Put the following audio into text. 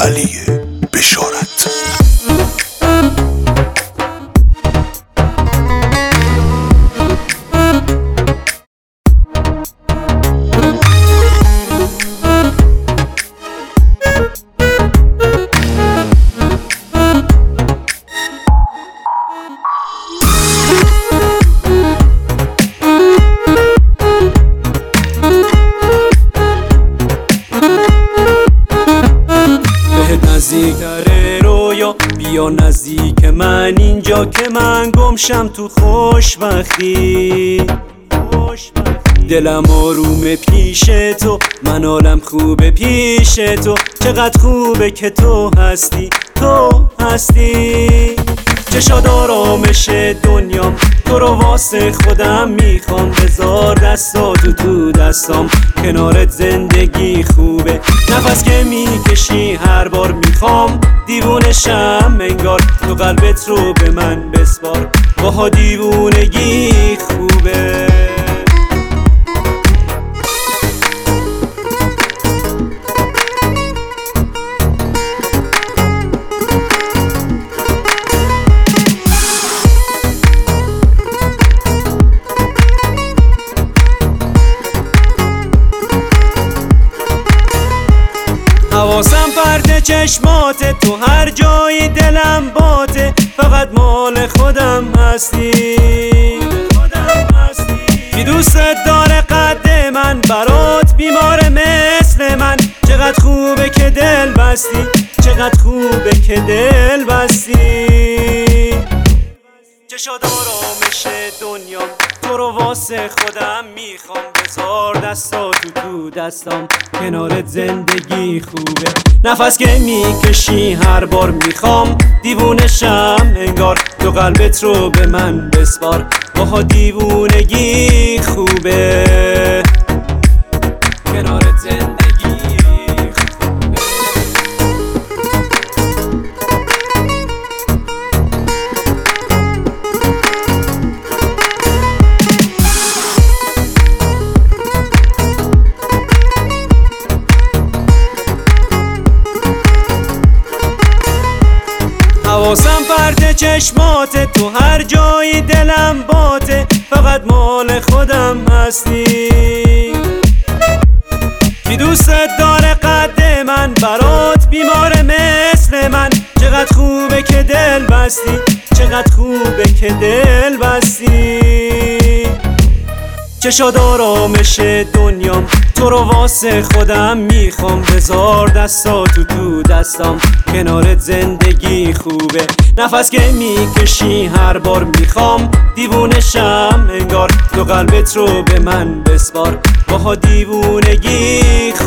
علی بشارت. نزدیکتره رویا بیا نزدیک من اینجا که من گمشم تو خوشبختی. دلم آرومه پیش تو، من حالم خوبه پیش تو. چقدر خوبه که تو هستی، تو هستی. چه شاد آرامش دنیام، تو رو واسه خودم میخوام. بذار دستاتو تو دستام، کنارت زندگی خوبه. نفس که میکشی هر بار میخوام دیوونشم انگار. تو قلبت رو به من بسپار، باها دیوونگی خوبه. حواسم پرده چشماته، تو هر جایی دلم باته. فقط مال خودم هستی، بی دوستت داره قد من، برات بیماره مثل من. چقدر خوبه که دل بستی، چقدر خوبه که دل بستی. چه شاد آرامش دنیام، تو رو واسه خودم میخوام. بذار دستاتو تو دستام، کنارت زندگی خوبه. نفس که میکشی هر بار میخوام دیوونشم انگار. تو قلبت رو به من بسپار، باها دیوونگی خوبه. کنارت زندگی حواسم پرده چشماته، تو هر جایی دلم باته. فقط مال خودم هستی، بی دوستت داره قد من، برات بیماره مثل من. چقدر خوبه که دل بستی، چقدر خوبه که دل بستی. چه شاد آرامش دنیام، تو رو واسه خودم میخوام. بذار دستاتو تو دستام، کنارت زندگی خوبه. نفس که میکشی هر بار میخوام دیوونشم انگار. تو قلبت رو به من بسپار، باها دیوونگی